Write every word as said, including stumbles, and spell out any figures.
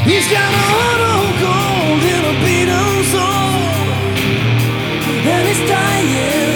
He's got a heart of gold and a beat of soul, and he's dying.